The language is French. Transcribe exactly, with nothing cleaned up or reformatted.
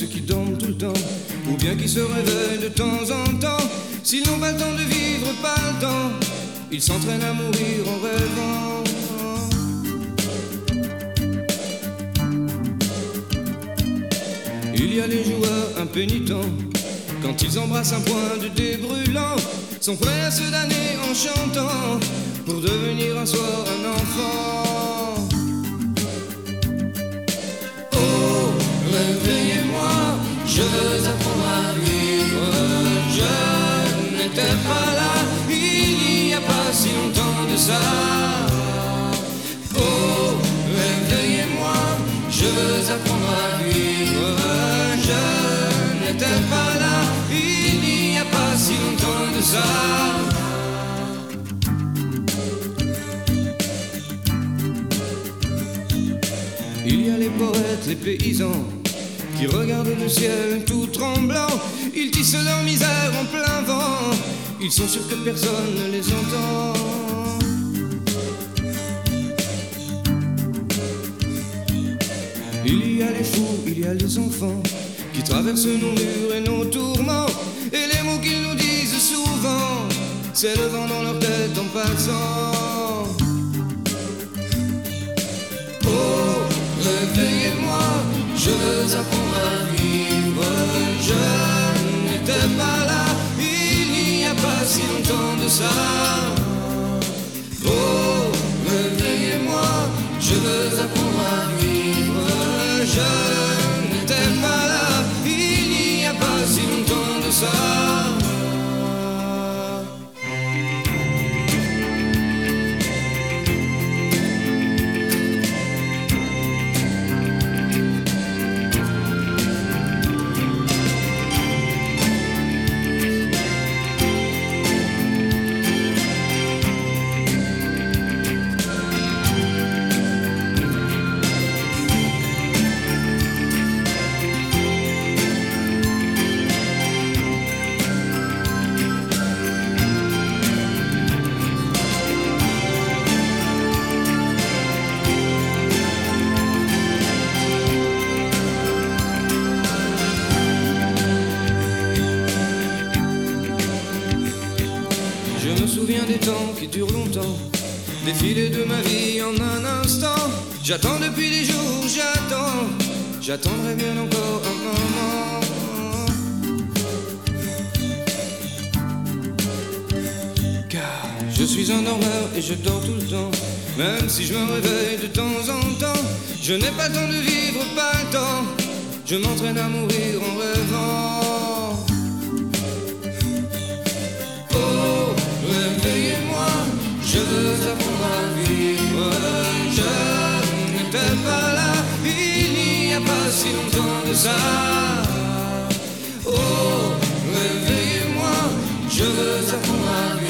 ceux qui dorment tout le temps, ou bien qui se réveillent de temps en temps. S'ils n'ont pas le temps de vivre, pas le temps, ils s'entraînent à mourir en rêvant. Il y a les joueurs impénitents, quand ils embrassent un point de débrûlant, sont prêts à se damner en chantant, pour devenir un soir un enfant. Oh, réveillez-moi, je veux apprendre à vivre. Je n'étais pas là, il n'y a pas si longtemps de ça. Oh, réveillez-moi, je veux apprendre à vivre. Je n'étais pas là, il n'y a pas si longtemps de ça. Il y a les poètes, les paysans, qui regardent le ciel tout tremblant. Ils tissent leur misère en plein vent, ils sont sûrs que personne ne les entend. Il y a les fous, il y a les enfants, qui traversent nos murs et nos tourments. Et les mots qu'ils nous disent souvent, c'est le vent dans leur tête en passant. Oh, réveillez-moi, je veux apprendre à vivre. Je n'étais pas là, il n'y a pas si longtemps de ça. Oh, réveillez-moi, je veux apprendre à vivre. Je n'étais pas là, il n'y a pas si longtemps de ça. Je me souviens des temps qui durent longtemps, défilé de ma vie en un instant. J'attends depuis des jours, j'attends, j'attendrai bien encore un moment. Car je suis un dormeur et je dors tout le temps, même si je me réveille de temps en temps. Je n'ai pas le temps de vivre, pas le temps, je m'entraîne à mourir en rêvant. Réveillez-moi, je veux apprendre à vivre. Je n'étais pas là, il n'y a pas si longtemps de ça. Oh, réveillez-moi, je veux apprendre à vivre.